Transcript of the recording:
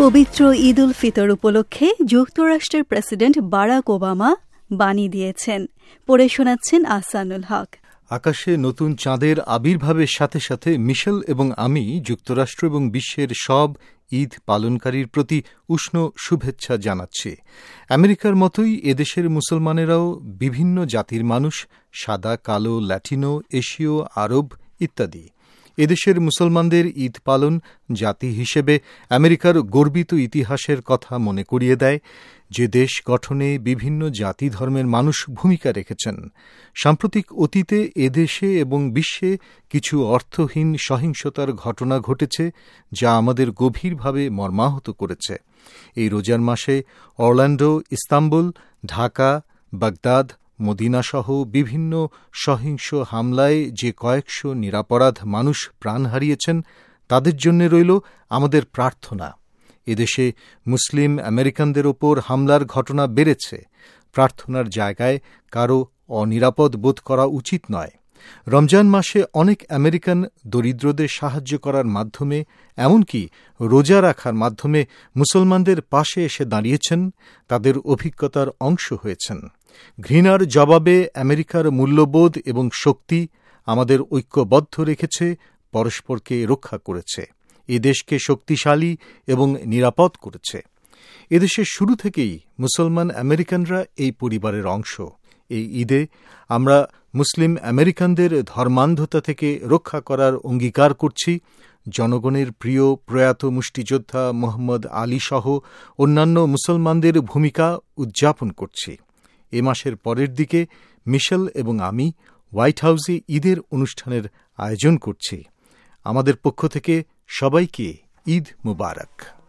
পবিত্র ঈদ উল ফিতর উপলক্ষে যুক্তরাষ্ট্রের প্রেসিডেন্ট বারাক ওবামা বাণী দিয়েছেন। পড়ে শোনাচ্ছেন আহসানুল হক। আকাশে নতুন চাঁদের আবির্ভাবের সাথে সাথে মিশেল এবং আমি যুক্তরাষ্ট্র এবং বিশ্বের সব ঈদ পালনকারীর প্রতি উষ্ণ শুভেচ্ছা জানাচ্ছি। আমেরিকার মতোই এদেশের মুসলমানেরাও বিভিন্ন জাতির মানুষ, সাদা, কালো, ল্যাটিনো, এশীয়, আরব ইত্যাদি। এদেশের মুসলমানদের ঈদ পালন জাতি হিসেবে আমেরিকার গর্বিত ইতিহাসের কথা মনে করিয়ে দেয়, যে দেশ গঠনে বিভিন্ন জাতি ধর্মের মানুষ ভূমিকা রেখেছেন। সাম্প্রতিক অতীতে এদেশে এবং বিশ্বে কিছু অর্থহীন সহিংসতার ঘটনা ঘটেছে, যা আমাদের গভীরভাবে মর্মাহত করেছে। এই রোজার মাসে অরল্যান্ডো, ইস্তাম্বুল, ঢাকা, বাগদাদ, মদিনাসহ বিভিন্ন সহিংস হামলায় যে কয়েকশো নিরাপরাধ মানুষ প্রাণ হারিয়েছেন, তাদের জন্য রইল আমাদের প্রার্থনা। এদেশে মুসলিম আমেরিকানদের ওপর হামলার ঘটনা বেড়েছে। প্রার্থনার জায়গায় কারও অনিরাপদ বোধ করা উচিত নয়। রমজান মাসে অনেক আমেরিকান দরিদ্রদের সাহায্য করার মাধ্যমে, এমনকি রোজা রাখার মাধ্যমে মুসলমানদের পাশে এসে দাঁড়িয়েছেন, তাদের অভিজ্ঞতার অংশ হয়েছেন। ঘৃণার জবাবে আমেরিকার মূল্যবোধ এবং শক্তি আমাদের ঐক্যবদ্ধ রেখেছে, পরস্পরকে রক্ষা করেছে, এদেশকে শক্তিশালী এবং নিরাপদ করেছে। এদেশের শুরু থেকেই মুসলমান আমেরিকানরা এই পরিবারের অংশ। এই ঈদে আমরা মুসলিম আমেরিকানদের ধর্মান্ধতা থেকে রক্ষা করার অঙ্গীকার করছি। জনগণের প্রিয় প্রয়াত মুষ্টিযোদ্ধা মোহাম্মদ আলী সহ অন্যান্য মুসলমানদের ভূমিকা উদযাপন করছি। এ মাসের পরের দিকে মিশেল এবং আমি হোয়াইট হাউসে ঈদের অনুষ্ঠানের আয়োজন করছি। আমাদের পক্ষ থেকে সবাইকে ঈদ মুবারক।